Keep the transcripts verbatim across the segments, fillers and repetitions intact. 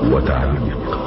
وتعليق.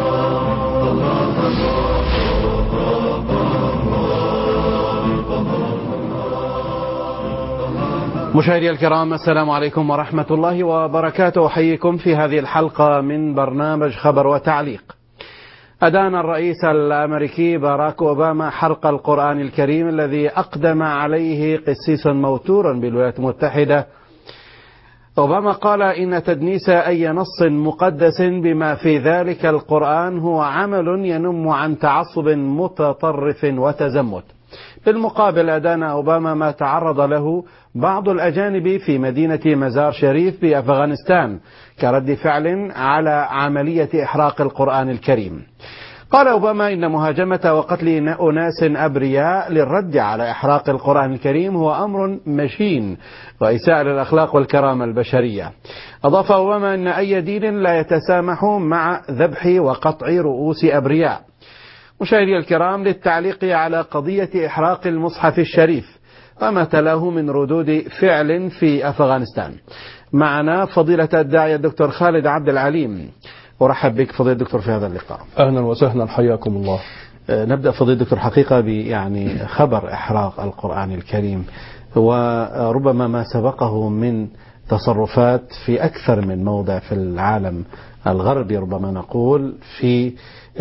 مشاهدي الكرام، السلام عليكم ورحمة الله وبركاته. أحييكم في هذه الحلقة من برنامج خبر وتعليق. أدان الرئيس الأمريكي باراك أوباما حرق القرآن الكريم الذي أقدم عليه قسيس موتور بالولايات المتحدة. أوباما قال إن تدنيس أي نص مقدس بما في ذلك القرآن هو عمل ينم عن تعصب متطرف وتزمت. بالمقابل أدان أوباما ما تعرض له بعض الأجانب في مدينة مزار شريف بأفغانستان كرد فعل على عملية إحراق القرآن الكريم. قال أوباما إن مهاجمة وقتل أناس أبرياء للرد على إحراق القرآن الكريم هو أمر مشين وإساءة للأخلاق والكرامة البشرية. أضاف أوباما أن أي دين لا يتسامح مع ذبح وقطع رؤوس أبرياء. مشاهدي الكرام، للتعليق على قضية إحراق المصحف الشريف وما تلاه من ردود فعل في أفغانستان، معنا فضيلة الداعية الدكتور خالد عبد العليم. أرحب بك فضيلة الدكتور في هذا اللقاء. أهلا وسهلا، حياكم الله. نبدأ فضيلة الدكتور حقيقة يعني خبر إحراق القرآن الكريم وربما ما سبقه من تصرفات في أكثر من موضع في العالم الغربي، ربما نقول في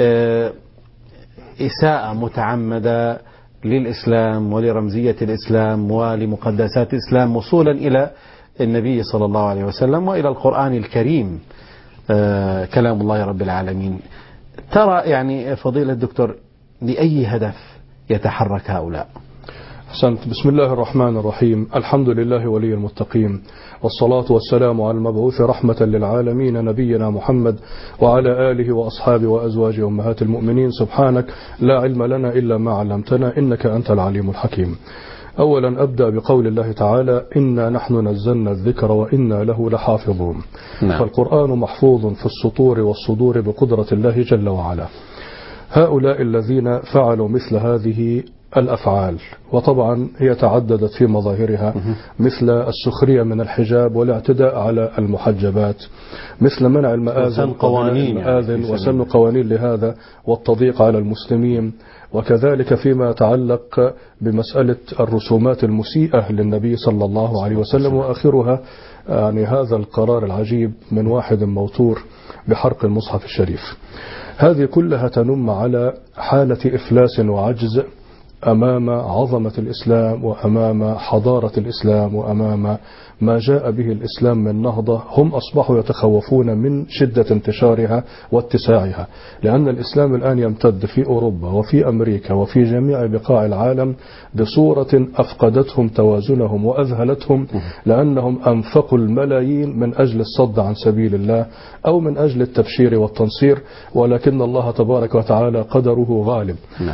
إساءة متعمدة للإسلام ولرمزية الإسلام ولمقدسات الإسلام وصولا إلى النبي صلى الله عليه وسلم وإلى القرآن الكريم آه كلام الله رب العالمين. ترى يعني فضيلة الدكتور لأي هدف يتحرك هؤلاء؟ أحسنت. بسم الله الرحمن الرحيم. الحمد لله ولي المتقين، والصلاة والسلام على المبعوث رحمة للعالمين نبينا محمد وعلى آله وأصحابه وأزواجه أمهات المؤمنين. سبحانك لا علم لنا إلا ما علمتنا إنك أنت العليم الحكيم. أولا أبدأ بقول الله تعالى: إنا نحن نزلنا الذكر وإنا له لحافظون. نعم. فالقرآن محفوظ في السطور والصدور بقدرة الله جل وعلا. هؤلاء الذين فعلوا مثل هذه الأفعال، وطبعا هي تعددت في مظاهرها، مثل السخرية من الحجاب والاعتداء على المحجبات، مثل منع المآذن قوانين يعني وسن قوانين لهذا والتضييق على المسلمين، وكذلك فيما يتعلق بمسألة الرسومات المسيئة للنبي صلى الله عليه وسلم، وآخرها يعني هذا القرار العجيب من واحد موتور بحرق المصحف الشريف. هذه كلها تنم على حالة إفلاس وعجز أمام عظمة الإسلام وأمام حضارة الإسلام وأمام ما جاء به الإسلام من نهضة. هم أصبحوا يتخوفون من شدة انتشارها واتساعها، لأن الإسلام الآن يمتد في أوروبا وفي أمريكا وفي جميع بقاع العالم بصورة أفقدتهم توازنهم وأذهلتهم، لأنهم أنفقوا الملايين من أجل الصد عن سبيل الله أو من أجل التبشير والتنصير، ولكن الله تبارك وتعالى قدره غالب.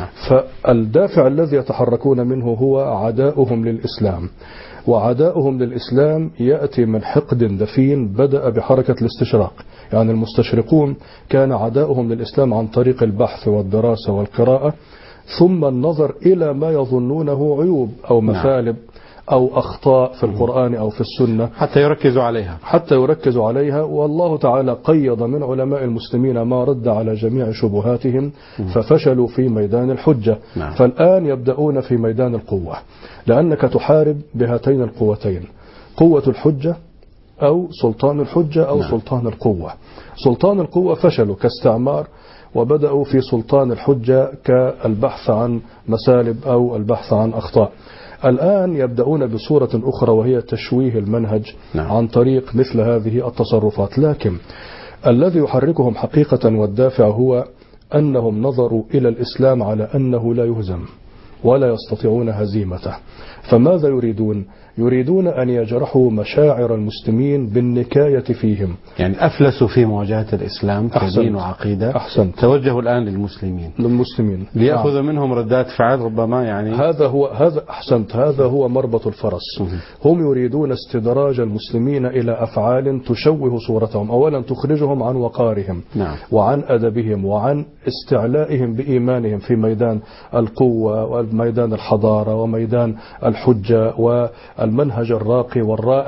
فالدافع الذي يتحركون منه هو عداؤهم للإسلام، وعداؤهم للإسلام يأتي من حقد دفين بدأ بحركة الاستشراق. يعني المستشرقون كان عداؤهم للإسلام عن طريق البحث والدراسة والقراءة، ثم النظر إلى ما يظنونه عيوب أو مثالب أو أخطاء في القرآن أو في السنة حتى يركزوا عليها حتى يركزوا عليها والله تعالى قيض من علماء المسلمين ما رد على جميع شبهاتهم، ففشلوا في ميدان الحجة. نعم. فالآن يبدأون في ميدان القوة، لأنك تحارب بهاتين القوتين: قوة الحجة أو سلطان الحجة أو نعم. سلطان القوة. سلطان القوة فشلوا كاستعمار، وبدأوا في سلطان الحجة كالبحث عن مسالب أو البحث عن أخطاء. الآن يبدأون بصورة أخرى وهي تشويه المنهج. نعم. عن طريق مثل هذه التصرفات. لكن الذي يحركهم حقيقة والدافع هو أنهم نظروا إلى الإسلام على أنه لا يهزم ولا يستطيعون هزيمته. فماذا يريدون؟ يريدون أن يجرحوا مشاعر المسلمين بالنكاية فيهم. يعني أفلسوا في مواجهة الإسلام كدين وعقيدة. أحسنت. توجهوا الآن للمسلمين للمسلمين ليأخذوا منهم ردات فعل ربما يعني هذا هو هذا أحسنت هذا هو مربط الفرس. هم يريدون استدراج المسلمين إلى أفعال تشوه صورتهم. أولا تخرجهم عن وقارهم. نعم. وعن أدبهم وعن استعلائهم بإيمانهم في ميدان القوة وميدان الحضارة وميدان الحجة والمنهج الراقي والرائع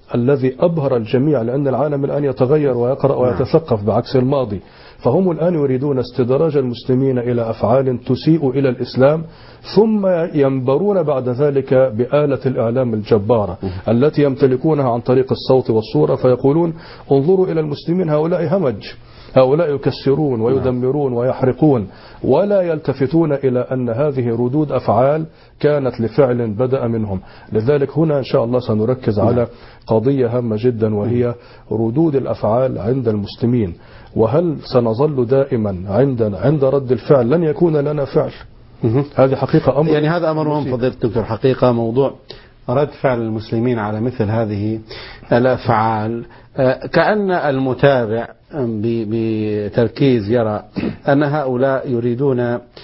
الذي أبهر الجميع، لأن العالم الآن يتغير ويقرأ ويتثقف بعكس الماضي. فهم الآن يريدون استدراج المسلمين إلى أفعال تسيء إلى الإسلام، ثم ينبرون بعد ذلك بآلة الإعلام الجبارة التي يمتلكونها عن طريق الصوت والصورة، فيقولون انظروا إلى المسلمين، هؤلاء همج، هؤلاء يكسرون ويدمرون ويحرقون، ولا يلتفتون إلى أن هذه ردود أفعال كانت لفعل بدأ منهم. لذلك هنا إن شاء الله سنركز على قضية هامة جدا، وهي ردود الأفعال عند المسلمين. وهل سنظل دائما عند عند رد الفعل لن يكون لنا فعل؟ هذه حقيقة أمر، يعني هذا أمر مهم فضيلة الدكتور. حقيقة موضوع رد فعل المسلمين على مثل هذه الأفعال، كأن المتابع بتركيز يرى أن هؤلاء يريدون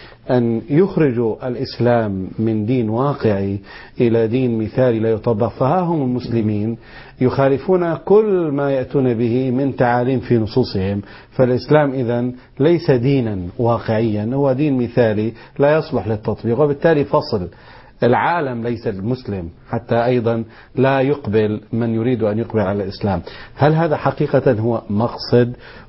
أن يخرجوا الإسلام من دين واقعي إلى دين مثالي لا يطبق، فها هم المسلمين يخالفون كل ما يأتون به من تعاليم في نصوصهم. فالإسلام إذن ليس دينا واقعيا، هو دين مثالي لا يصلح للتطبيق، وبالتالي فصل العالم ليس المسلم حتى أيضا لا يقبل من يريد أن يقبل على الإسلام. هل هذا حقيقة هو مقصد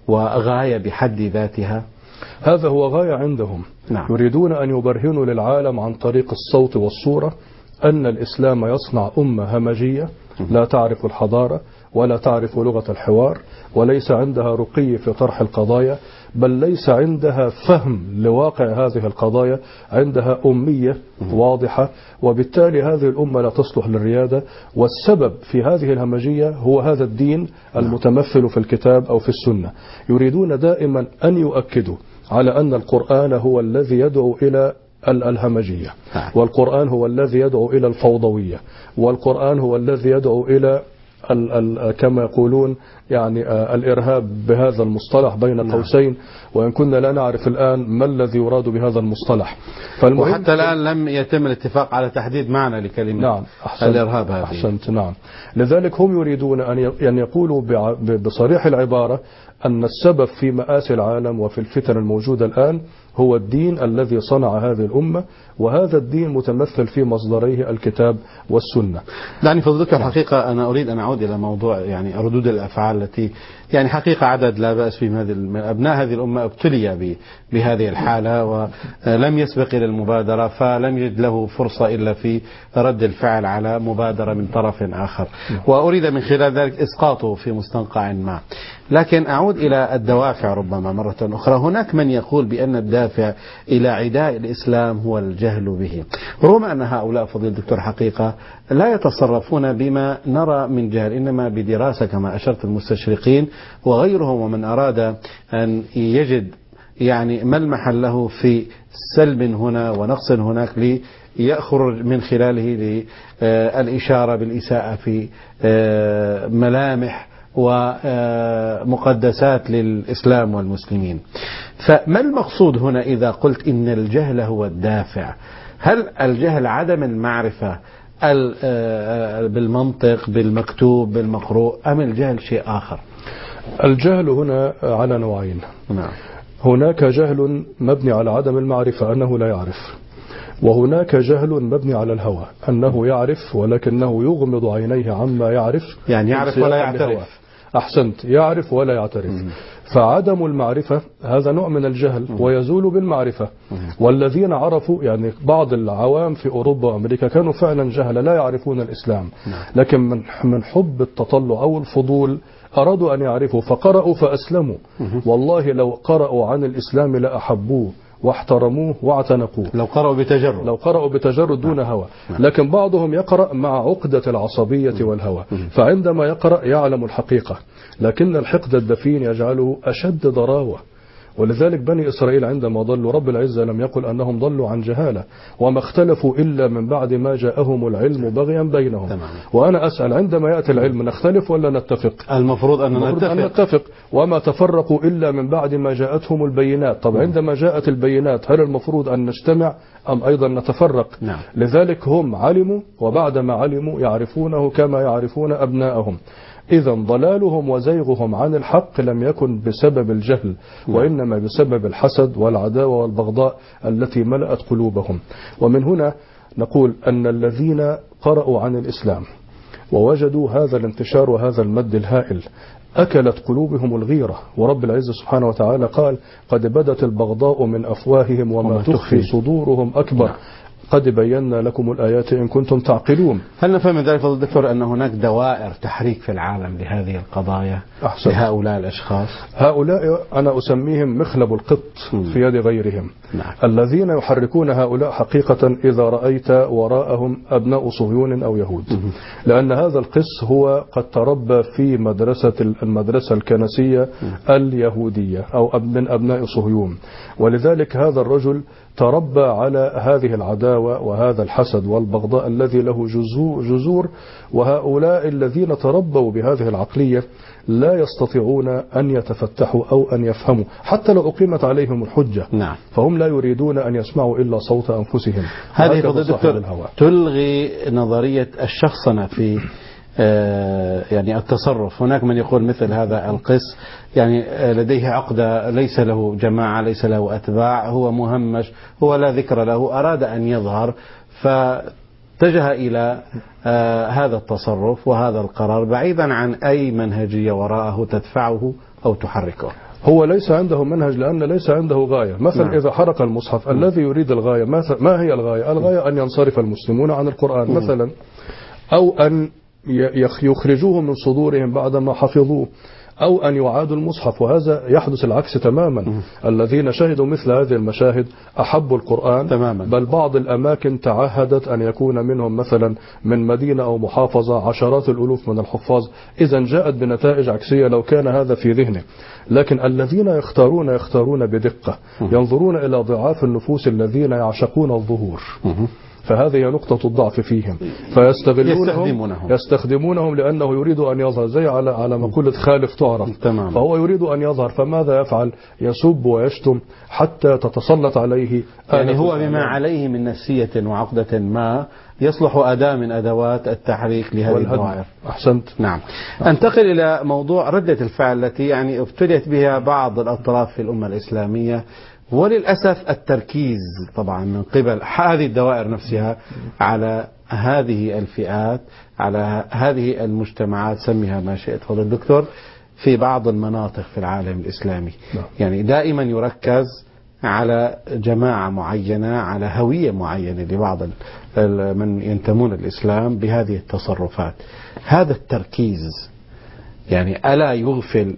وغاية بحد ذاتها؟ هذا هو غاية عندهم. نعم. يريدون أن يبرهنوا للعالم عن طريق الصوت والصورة أن الإسلام يصنع أمة همجية لا تعرف الحضارة ولا تعرف لغة الحوار، وليس عندها رقي في طرح القضايا، بل ليس عندها فهم لواقع هذه القضايا، عندها أمية واضحة، وبالتالي هذه الأمة لا تصلح للريادة. والسبب في هذه الهمجية هو هذا الدين المتمثل في الكتاب أو في السنة. يريدون دائما أن يؤكدوا على أن القرآن هو الذي يدعو إلى الهمجية، والقرآن هو الذي يدعو إلى الفوضوية، والقرآن هو الذي يدعو إلى ال ال كما يقولون يعني آه الإرهاب بهذا المصطلح بين قوسين، وإن كنا لا نعرف الآن ما الذي يراد بهذا المصطلح. وحتى الآن لم يتم الاتفاق على تحديد معنى لكلمة نعم الإرهاب هذه. أحسنت. نعم. لذلك هم يريدون أن يقولوا بصريح العبارة أن السبب في مآسي العالم وفي الفتن الموجودة الآن هو الدين الذي صنع هذه الأمة، وهذا الدين متمثل في مصدريه الكتاب والسنة. دعني فضلك الحقيقة أنا أريد أن أعود إلى موضوع يعني ردود الأفعال التي يعني حقيقة عدد لا بأس في أبناء هذه الأمة ابتلي بهذه الحالة ولم يسبق إلى المبادرة، فلم يجد له فرصة إلا في رد الفعل على مبادرة من طرف آخر، وأريد من خلال ذلك إسقاطه في مستنقع ما. لكن أعود إلى الدوافع ربما مرة أخرى. هناك من يقول بأن الدافع إلى عداء الإسلام هو الجهل به، رغم أن هؤلاء فضيل الدكتور حقيقة لا يتصرفون بما نرى من جهل، إنما بدراسة كما أشرت المستشرقين وغيرهم، ومن أراد أن يجد يعني ملمحا له في سلب هنا ونقص هناك ليخرج من خلاله للإشارة بالإساءة في ملامح ومقدسات للإسلام والمسلمين. فما المقصود هنا إذا قلت إن الجهل هو الدافع؟ هل الجهل عدم المعرفة بالمنطق بالمكتوب بالمقروء، أم الجهل شيء آخر؟ الجهل هنا على نوعين. نعم. هناك جهل مبني على عدم المعرفة أنه لا يعرف، وهناك جهل مبني على الهوى أنه يعرف ولكنه يغمض عينيه عما يعرف، يعني يعرف ولا يعترف. أحسنت، يعرف ولا يعترف. مم. فعدم المعرفة هذا نوع من الجهل مم. ويزول بالمعرفة. مم. والذين عرفوا يعني بعض العوام في أوروبا وأمريكا كانوا فعلا جهل لا يعرفون الإسلام، مم. لكن من من حب التطلع أو الفضول أرادوا أن يعرفوا فقرأوا فأسلموا. مم. والله لو قرأوا عن الإسلام لأحبوه واحترموه واعتنقوه، لو قرأوا بتجرد لو قرأوا بتجرد دون هوى. لكن بعضهم يقرأ مع عقدة العصبية والهوى، فعندما يقرأ يعلم الحقيقة، لكن الحقد الدفين يجعله أشد ضراوة. ولذلك بني إسرائيل عندما ضلوا رب العزة لم يقل أنهم ضلوا عن جهالة، وما اختلفوا إلا من بعد ما جاءهم العلم بغيا بينهم. تمام. وأنا أسأل عندما يأتي العلم نختلف ولا نتفق؟ المفروض أن المفروض نتفق. أن نتفق. وما تفرقوا إلا من بعد ما جاءتهم البينات. طب عندما جاءت البينات هل المفروض أن نجتمع أم أيضا نتفرق؟ نعم. لذلك هم علموا، وبعدما علموا يعرفونه كما يعرفون أبناءهم. إذا ضلالهم وزيغهم عن الحق لم يكن بسبب الجهل، وإنما بسبب الحسد والعداوة والبغضاء التي ملأت قلوبهم. ومن هنا نقول أن الذين قرأوا عن الإسلام ووجدوا هذا الانتشار وهذا المد الهائل، أكلت قلوبهم الغيرة. ورب العزة سبحانه وتعالى قال: قد بدت البغضاء من أفواههم وما تخفي صدورهم أكبر، قد بينا لكم الآيات إن كنتم تعقلون. هل نفهم من ذلك فضل الدكتور أن هناك دوائر تحريك في العالم لهذه القضايا أحسن. لهؤلاء الأشخاص؟ هؤلاء أنا أسميهم مخلب القط في يد غيرهم. نعم. الذين يحركون هؤلاء حقيقة إذا رأيت وراءهم أبناء صهيون أو يهود، لأن هذا القس هو قد تربى في مدرسة المدرسة الكنسية اليهودية أو من أبناء صهيون، ولذلك هذا الرجل تربى على هذه العداوة وهذا الحسد والبغضاء الذي له جذور. وهؤلاء الذين تربوا بهذه العقلية لا يستطيعون أن يتفتحوا أو أن يفهموا حتى لو أقيمت عليهم الحجة. نعم. فهم لا يريدون أن يسمعوا إلا صوت أنفسهم. هذه فضيلة تلغي نظرية الشخصنة في آه يعني التصرف. هناك من يقول مثل هذا القس يعني آه لديه عقدة، ليس له جماعة، ليس له أتباع، هو مهمش، هو لا ذكر له، أراد أن يظهر فاتجه إلى آه هذا التصرف وهذا القرار بعيدا عن أي منهجية وراءه تدفعه أو تحركه. هو ليس عنده منهج لأن ليس عنده غاية. مثلا نعم. إذا حرق المصحف م. الذي يريد الغاية، ما هي الغاية؟ الغاية أن ينصرف المسلمون عن القرآن م. مثلا، أو أن يخرجوه من صدورهم بعدما حفظوه، أو أن يعادوا المصحف. وهذا يحدث العكس تماما. م. الذين شهدوا مثل هذه المشاهد أحبوا القرآن تماما. بل بعض الأماكن تعهدت أن يكون منهم مثلا من مدينة أو محافظة عشرات الألوف من الحفاظ، إذا جاءت بنتائج عكسية لو كان هذا في ذهنه. لكن الذين يختارون يختارون بدقة، م. ينظرون إلى ضعاف النفوس الذين يعشقون الظهور، م. فهذه نقطة الضعف فيهم، فيستغلونهم يستخدمونهم. يستخدمونهم لأنه يريد أن يظهر، زي على على مقولة خالف تعرف. تمام. فهو يريد أن يظهر، فماذا يفعل؟ يسب ويشتم حتى تتسلط عليه. يعني هو بما عليه من نفسية وعقدة ما يصلح أداة من أدوات التحريك لهذه الدوائر. أحسنت. نعم. أنتقل إلى موضوع ردة الفعل التي يعني ابتليت بها بعض الأطراف في الأمة الإسلامية، وللأسف التركيز طبعا من قبل هذه الدوائر نفسها على هذه الفئات، على هذه المجتمعات، سميها ما شئت فضل الدكتور، في بعض المناطق في العالم الإسلامي. نعم. يعني دائما يركز على جماعة معينة، على هوية معينة لبعض من ينتمون الإسلام بهذه التصرفات. هذا التركيز يعني ألا يغفل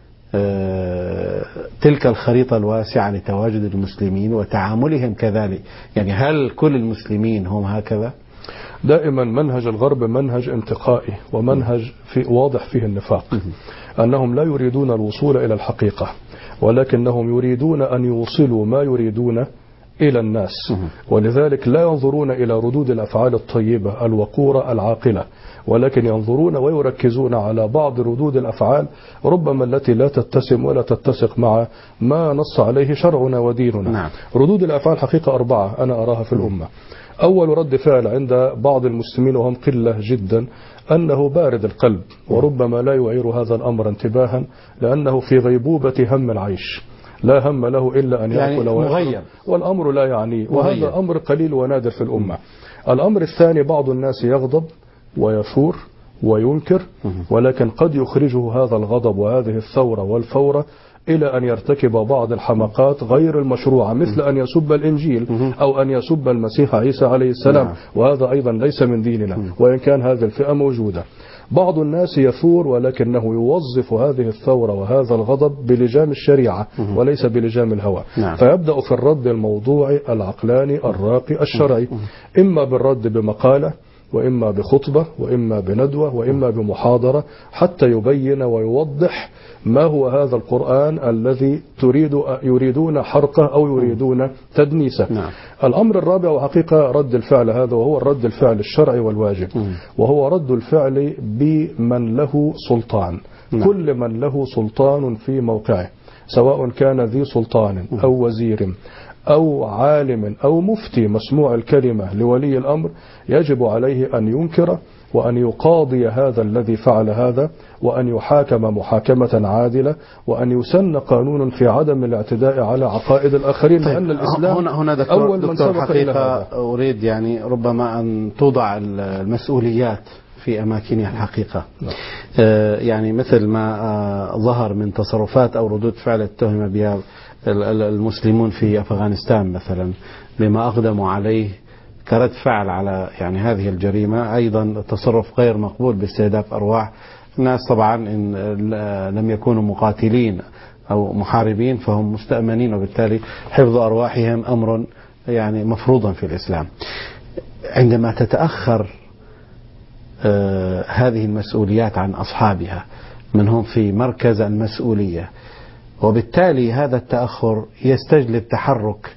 تلك الخريطة الواسعة لتواجد المسلمين وتعاملهم كذلك؟ يعني هل كل المسلمين هم هكذا؟ دائما منهج الغرب منهج انتقائي ومنهج في واضح فيه النفاق، أنهم لا يريدون الوصول إلى الحقيقة، ولكنهم يريدون أن يوصلوا ما يريدون إلى الناس. ولذلك لا ينظرون إلى ردود الأفعال الطيبة الوقورة العاقلة، ولكن ينظرون ويركزون على بعض ردود الأفعال ربما التي لا تتسم ولا تتسق مع ما نص عليه شرعنا وديننا. نعم. ردود الأفعال حقيقة أربعة أنا أراها في الأمة. أول رد فعل عند بعض المسلمين وهم قلة جدا أنه بارد القلب، وربما لا يعير هذا الأمر انتباها لأنه في غيبوبة هم العيش، لا هم له إلا أن يعني يأكل ويشرب والأمر لا يعنيه، وهذا أمر قليل ونادر في الأمة. الأمر الثاني بعض الناس يغضب ويثور وينكر، ولكن قد يخرجه هذا الغضب وهذه الثورة والفورة إلى أن يرتكب بعض الحماقات غير المشروعة، مثل أن يسب الإنجيل أو أن يسب المسيح عيسى عليه السلام، وهذا أيضا ليس من ديننا وإن كان هذه الفئة موجودة. بعض الناس يثور ولكنه يوظف هذه الثورة وهذا الغضب بلجام الشريعة وليس بلجام الهوى. نعم. فيبدأ في الرد الموضوعي العقلاني الراقي الشرعي، إما بالرد بمقالة، وإما بخطبة، وإما بندوة، وإما بمحاضرة، حتى يبين ويوضح ما هو هذا القرآن الذي تريد يريدون حرقه أو يريدون تدنيسه. نعم. الأمر الرابع وحقيقة رد الفعل هذا، وهو الرد الفعل الشرعي والواجب، وهو رد الفعل بمن له سلطان. نعم. كل من له سلطان في موقعه، سواء كان ذي سلطان أو وزير أو عالم أو مفتي مسموع الكلمة لولي الأمر، يجب عليه أن ينكر وأن يقاضي هذا الذي فعل هذا، وأن يحاكم محاكمة عادلة، وأن يسن قانون في عدم الاعتداء على عقائد الآخرين. طيب. لأن الإسلام هنا هنا دكتور, أول من دكتور حقيقة أريد يعني ربما أن توضع المسؤوليات في أماكنها الحقيقة. آه يعني مثل ما آه ظهر من تصرفات أو ردود فعل اتهم بها المسلمون في أفغانستان مثلا بما أقدموا عليه كرد فعل على يعني هذه الجريمة، أيضا تصرف غير مقبول باستهداف أرواح الناس. طبعا إن لم يكونوا مقاتلين أو محاربين فهم مستأمنين، وبالتالي حفظ أرواحهم أمر يعني مفروضا في الإسلام. عندما تتأخر آه هذه المسؤوليات عن أصحابها من هم في مركز المسؤولية، وبالتالي هذا التأخر يستجلب تحرك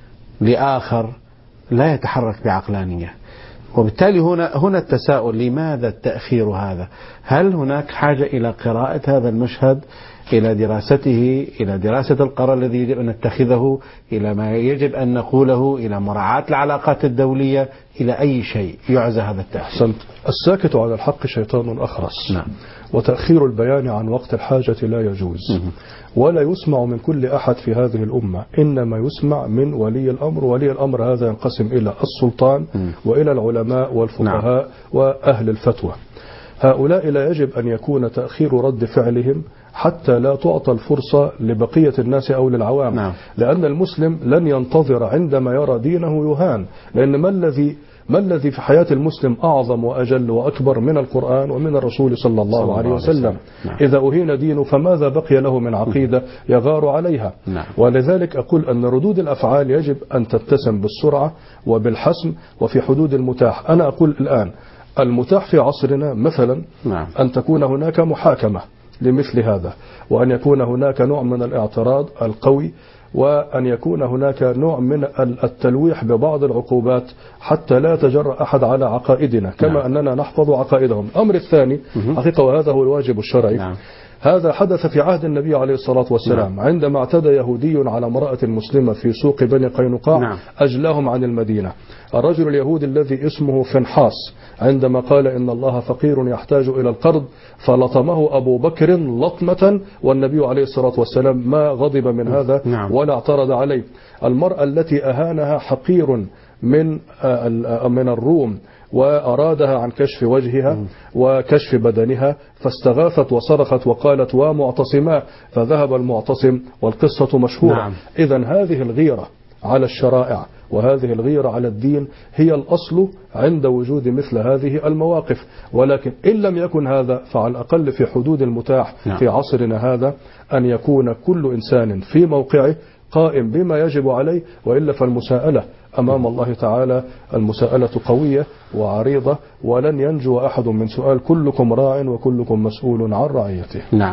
لآخر لا يتحرك بعقلانية، وبالتالي هنا هنا التساؤل: لماذا التأخير هذا؟ هل هناك حاجة إلى قراءة هذا المشهد، إلى دراسته، إلى دراسة القرار الذي يجب أن نتخذه، إلى ما يجب أن نقوله، إلى مراعاة العلاقات الدولية، إلى أي شيء يعزى هذا التأخير؟ الساكت على الحق شيطان أخرس. نعم. وتأخير البيان عن وقت الحاجة لا يجوز، ولا يسمع من كل أحد في هذه الأمة، إنما يسمع من ولي الأمر. ولي الأمر هذا ينقسم إلى السلطان وإلى العلماء والفقهاء نعم. وأهل الفتوى. هؤلاء لا يجب أن يكون تأخير رد فعلهم حتى لا تعطى الفرصة لبقية الناس أو للعوام نعم. لأن المسلم لن ينتظر عندما يرى دينه يهان، لأن ما الذي ما الذي في حياة المسلم أعظم وأجل وأكبر من القرآن ومن الرسول صلى الله, صلى الله عليه وسلم, وسلم. نعم. إذا أهين دينه فماذا بقي له من عقيدة يغار عليها؟ نعم. ولذلك أقول أن ردود الأفعال يجب أن تتسم بالسرعة وبالحسم وفي حدود المتاح. أنا أقول الآن المتاح في عصرنا مثلا نعم. أن تكون هناك محاكمة لمثل هذا، وأن يكون هناك نوع من الاعتراض القوي، وأن يكون هناك نوع من التلويح ببعض العقوبات حتى لا يتجرأ أحد على عقائدنا كما نعم. أننا نحفظ عقائدهم. الأمر الثاني حقيقة وهذا هو الواجب الشرعي نعم. هذا حدث في عهد النبي عليه الصلاة والسلام نعم. عندما اعتدى يهودي على امرأة مسلمة في سوق بني قينقاع نعم. أجلاهم عن المدينة. الرجل اليهودي الذي اسمه فنحاس عندما قال إن الله فقير يحتاج إلى القرض فلطمه أبو بكر لطمة، والنبي عليه الصلاة والسلام ما غضب من هذا نعم. ولا اعترض عليه. المرأة التي أهانها حقير من من الروم وأرادها عن كشف وجهها وكشف بدنها فاستغاثت وصرخت وقالت ومعتصما، فذهب المعتصم والقصة مشهورة نعم. إذن هذه الغيرة على الشرائع وهذه الغيرة على الدين هي الأصل عند وجود مثل هذه المواقف. ولكن إن لم يكن هذا فعلى الأقل في حدود المتاح نعم. في عصرنا هذا أن يكون كل إنسان في موقعه قائم بما يجب عليه، وإلا فالمساءلة أمام الله تعالى المساءلة قوية وعريضة ولن ينجو أحد من سؤال كلكم راع وكلكم مسؤول عن رعيته. نعم.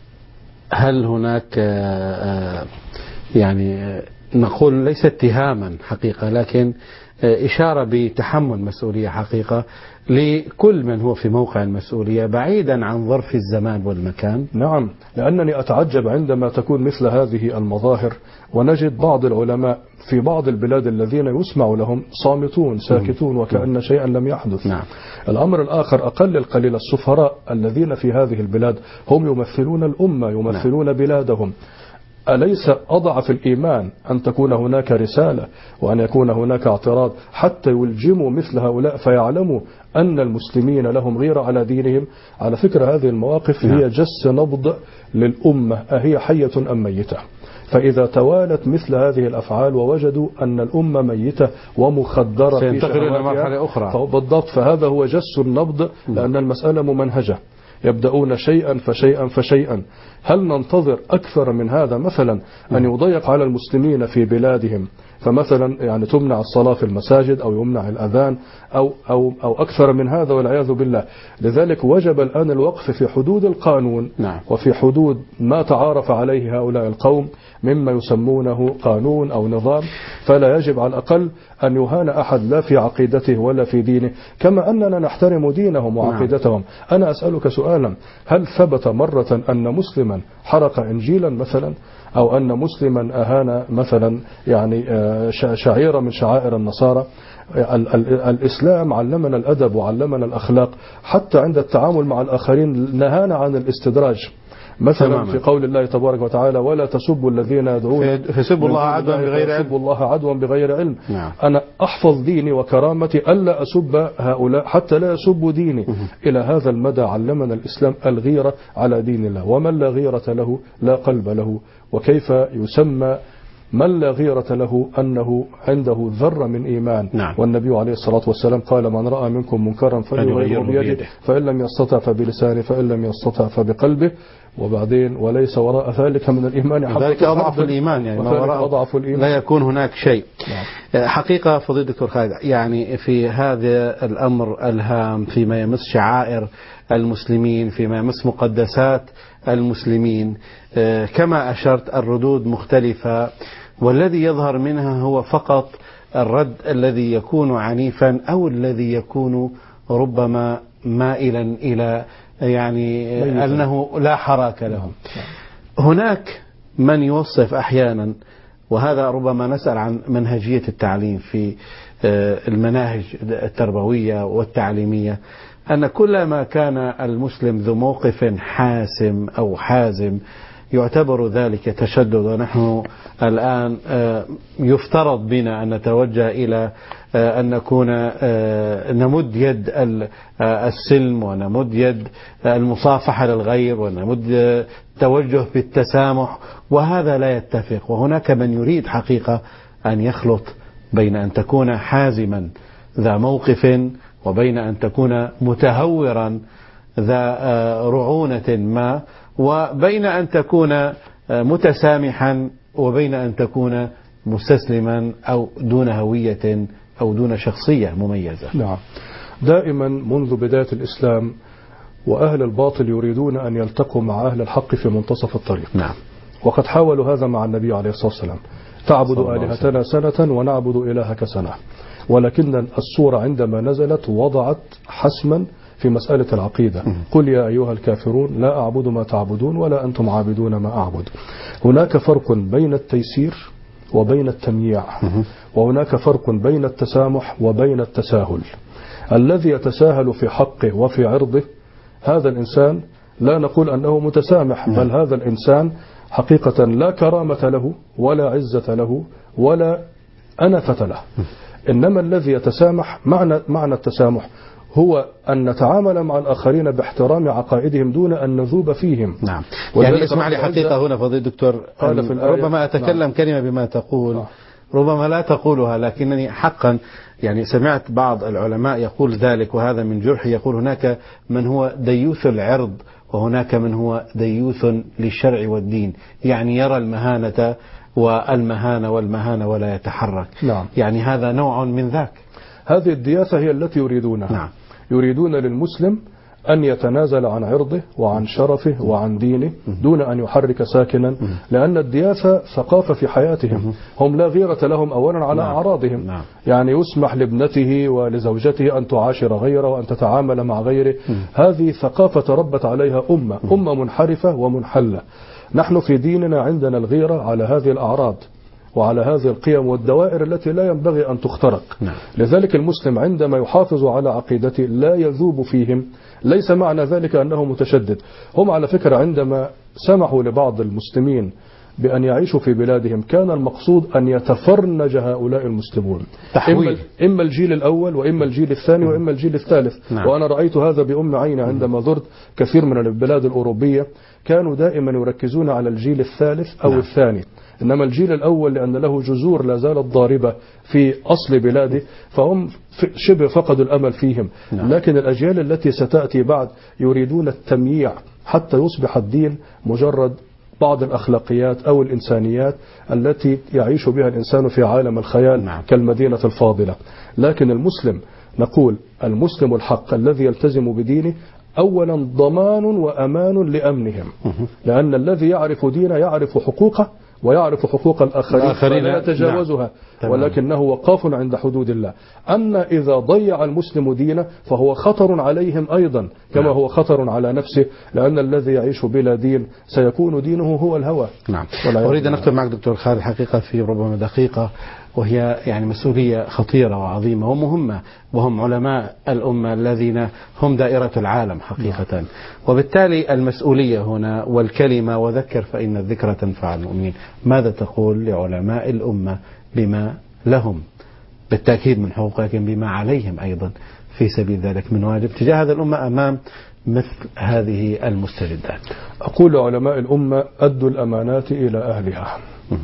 هل هناك يعني نقول ليس اتهاما حقيقة لكن إشارة بتحمل مسؤولية حقيقة لكل من هو في موقع المسؤولية بعيدا عن ظرف الزمان والمكان؟ نعم، لأنني أتعجب عندما تكون مثل هذه المظاهر ونجد بعض العلماء في بعض البلاد الذين يسمع لهم صامتون ساكتون وكأن شيئا لم يحدث. نعم. الأمر الآخر أقل القليل السفراء الذين في هذه البلاد هم يمثلون الأمة يمثلون نعم. بلادهم. أليس أضعف الإيمان أن تكون هناك رسالة وأن يكون هناك اعتراض حتى يلجموا مثل هؤلاء فيعلموا أن المسلمين لهم غيرة على دينهم؟ على فكرة هذه المواقف هي جس نبض للأمة أهي حية أم ميتة؟ فإذا توالت مثل هذه الأفعال ووجدوا أن الأمة ميتة ومخدرة في شهواتها أخرى بالضبط، فهذا هو جس النبض، لأن المسألة ممنهجة، يبدأون شيئا فشيئا فشيئا. هل ننتظر أكثر من هذا مثلا أن يضيق على المسلمين في بلادهم فمثلا يعني تمنع الصلاة في المساجد أو يمنع الأذان أو, أو, أو أكثر من هذا والعياذ بالله؟ لذلك وجب الآن الوقف في حدود القانون نعم. وفي حدود ما تعارف عليه هؤلاء القوم مما يسمونه قانون أو نظام، فلا يجب على الأقل أن يهان أحد لا في عقيدته ولا في دينه، كما أننا نحترم دينهم وعقيدتهم. أنا أسألك سؤالا: هل ثبت مرة أن مسلما حرق إنجيلا مثلا، أو أن مسلما أهان مثلا يعني شعيرة من شعائر النصارى؟ الإسلام علمنا الأدب وعلمنا الأخلاق، حتى عند التعامل مع الآخرين نهانا عن الاستدراج. مثلا تماما. في قول الله تبارك وتعالى ولا تسبوا الذين يدعون فسبوا الله عدوا بغير علم. فسبوا الله عدوا بغير علم. نعم. أنا أحفظ ديني وكرامتي ألا أسب هؤلاء حتى لا يسبوا ديني. إلى هذا المدى علمنا الإسلام الغيرة على دين الله، ومن لا غيرة له لا قلب له. وكيف يسمى من لا غيرة له أنه عنده ذرة من إيمان. نعم. والنبي عليه الصلاة والسلام قال من رأى منكم منكرا فليغيره بيده فإن لم يستطع فبلسانه فإن لم يستطع فبقلبه. وبعدين وليس وراء ذلك من الإيمان حق ذلك أضعف الإيمان، يعني ما وراء أضعف الإيمان لا يكون هناك شيء. نعم. حقيقة فضيلة الدكتور خالد، يعني في هذا الأمر الهام فيما يمس شعائر المسلمين، فيما يمس مقدسات المسلمين، كما أشرت الردود مختلفة، والذي يظهر منها هو فقط الرد الذي يكون عنيفا أو الذي يكون ربما مائلا إلى يعني أنه لا حراك لهم. هناك من يوصف أحيانا، وهذا ربما نسأل عن منهجية التعليم في المناهج التربوية والتعليمية، أن كلما كان المسلم ذو موقف حاسم أو حازم يعتبر ذلك تشدد. ونحن الآن يفترض بنا أن نتوجه إلى أن نكون نمد يد السلم ونمد يد المصافحة للغير ونمد توجه بالتسامح، وهذا لا يتفق. وهناك من يريد حقيقة أن يخلط بين أن تكون حازما ذا موقف وبين أن تكون متهورا ذا رعونة ما، وبين أن تكون متسامحا وبين أن تكون مستسلما أو دون هوية أو دون شخصية مميزة. نعم. دائما منذ بداية الإسلام وأهل الباطل يريدون أن يلتقوا مع أهل الحق في منتصف الطريق. نعم. وقد حاولوا هذا مع النبي عليه الصلاة والسلام، تعبد آلهتنا سنة ونعبد إلهك سنة. ولكن السورة عندما نزلت وضعت حسما في مسألة العقيدة. قل يا أيها الكافرون لا أعبد ما تعبدون ولا أنتم عابدون ما أعبد. هناك فرق بين التيسير وبين التمييع، وهناك فرق بين التسامح وبين التساهل. الذي يتساهل في حقه وفي عرضه هذا الإنسان لا نقول أنه متسامح، بل هذا الإنسان حقيقة لا كرامة له ولا عزة له ولا أنفة له. إنما الذي يتسامح، معنى, معنى التسامح هو أن نتعامل مع الآخرين باحترام عقائدهم دون أن نذوب فيهم. نعم. يعني اسمع لي حقيقة هنا فضيل الدكتور، ربما أتكلم نعم. كلمة بما تقول نعم. ربما لا تقولها، لكنني حقا يعني سمعت بعض العلماء يقول ذلك، وهذا من جرح. يقول هناك من هو ديوث العرض وهناك من هو ديوث للشرع والدين، يعني يرى المهانة والمهانة والمهانة ولا يتحرك. نعم. يعني هذا نوع من ذاك. هذه الدياثة هي التي يريدونها. نعم. يريدون للمسلم أن يتنازل عن عرضه وعن شرفه وعن دينه دون أن يحرك ساكنا، لأن الدياثة ثقافة في حياتهم. هم لا غيرة لهم أولا على نعم. أعراضهم. نعم. يعني يسمح لابنته ولزوجته أن تعاشر غيره وأن تتعامل مع غيره. هذه ثقافة ربت عليها أمة أمة منحرفة ومنحلة. نحن في ديننا عندنا الغيرة على هذه الأعراض وعلى هذه القيم والدوائر التي لا ينبغي أن تخترق. نعم. لذلك المسلم عندما يحافظ على عقيدته لا يذوب فيهم. ليس معنى ذلك أنه متشدد. هم على فكرة عندما سمحوا لبعض المسلمين بأن يعيشوا في بلادهم كان المقصود أن يتفرنج هؤلاء المسلمون، إما, إما الجيل الأول وإما الجيل الثاني وإما الجيل الثالث. نعم. وأنا رأيت هذا بأم عيني عندما زرت كثير من البلاد الأوروبية، كانوا دائما يركزون على الجيل الثالث أو نعم. الثاني. إنما الجيل الأول لأن له جذور لا زالت ضاربة في أصل بلاده فهم شبه فقدوا الأمل فيهم. نعم. لكن الأجيال التي ستأتي بعد يريدون التمييع حتى يصبح الدين مجرد بعض الأخلاقيات أو الإنسانيات التي يعيش بها الإنسان في عالم الخيال. نعم. كالمدينة الفاضلة. لكن المسلم نقول المسلم الحق الذي يلتزم بدينه أولا ضمان وأمان لأمنهم، لأن الذي يعرف دينه يعرف حقوقه ويعرف حقوق الآخرين لا يتجاوزها. نعم. ولكنه وقاف عند حدود الله. أما إذا ضيع المسلم دينه فهو خطر عليهم أيضا كما نعم. هو خطر على نفسه، لأن الذي يعيش بلا دين سيكون دينه هو الهوى. نعم. أريد أن أختم معك دكتور خالد حقيقة في ربما دقيقة وهي يعني مسؤولية خطيرة وعظيمة ومهمة، وهم علماء الأمة الذين هم دائرة العالم حقيقة. وبالتالي المسؤولية هنا والكلمة وذكر فإن الذكرى تنفع المؤمنين. ماذا تقول لعلماء الأمة بما لهم بالتأكيد من حقوق، لكن بما عليهم أيضا في سبيل ذلك من واجب تجاه هذه الأمة أمام مثل هذه المستجدات؟ أقول لعلماء الأمة: أدوا الأمانات إلى أهلها،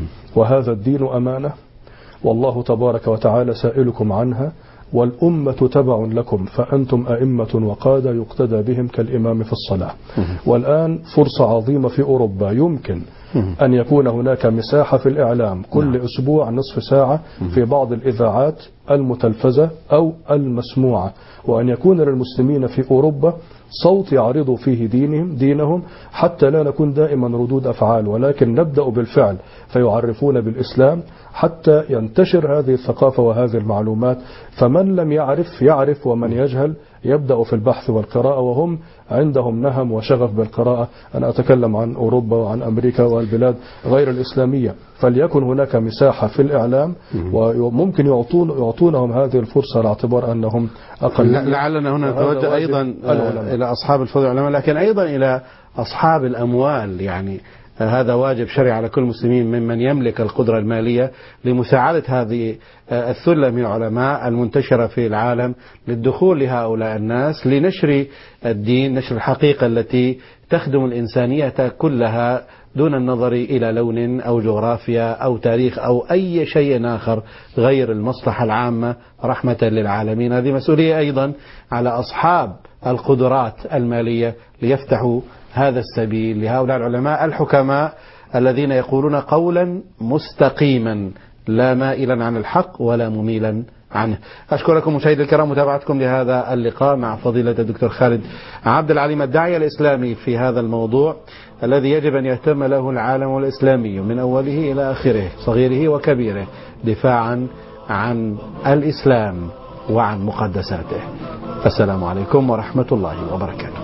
وهذا الدين أمانة، والله تبارك وتعالى سائلكم عنها، والأمة تبع لكم، فأنتم أئمة وقادة يقتدى بهم كالإمام في الصلاة. والآن فرصة عظيمة في أوروبا، يمكن أن يكون هناك مساحة في الإعلام كل أسبوع نصف ساعة في بعض الإذاعات المتلفزة أو المسموعة، وأن يكون للمسلمين في أوروبا صوت يعرضوا فيه دينهم دينهم حتى لا نكون دائما ردود أفعال، ولكن نبدأ بالفعل فيعرفون بالإسلام حتى ينتشر هذه الثقافة وهذه المعلومات. فمن لم يعرف يعرف، ومن يجهل يبدأ في البحث والقراءة، وهم عندهم نهم وشغف بالقراءة. أنا أتكلم عن أوروبا وعن أمريكا والبلاد غير الإسلامية. فليكن هناك مساحة في الإعلام، وممكن يعطون يعطونهم هذه الفرصة على اعتبار أنهم أقل. لعلنا هنا نتوجه أيضا إلى أصحاب الفضل العلماء، لكن أيضا إلى أصحاب الأموال. يعني هذا واجب شرعي على كل المسلمين ممن يملك القدرة المالية لمساعدة هذه الثلة من العلماء المنتشرة في العالم للدخول لهؤلاء الناس لنشر الدين، نشر الحقيقة التي تخدم الإنسانية كلها دون النظر إلى لون أو جغرافيا أو تاريخ أو أي شيء آخر غير المصلحة العامة رحمة للعالمين. هذه مسؤولية أيضا على أصحاب القدرات المالية ليفتحوا هذا السبيل لهؤلاء العلماء الحكماء الذين يقولون قولا مستقيما لا مائلا عن الحق ولا مميلا عنه. أشكركم مشاهدي الكرام متابعتكم لهذا اللقاء مع فضيلة الدكتور خالد عبد العليم الداعية الإسلامي في هذا الموضوع الذي يجب أن يهتم له العالم الإسلامي من أوله إلى آخره صغيره وكبيره، دفاعا عن الإسلام وعن مقدساته. السلام عليكم ورحمة الله وبركاته.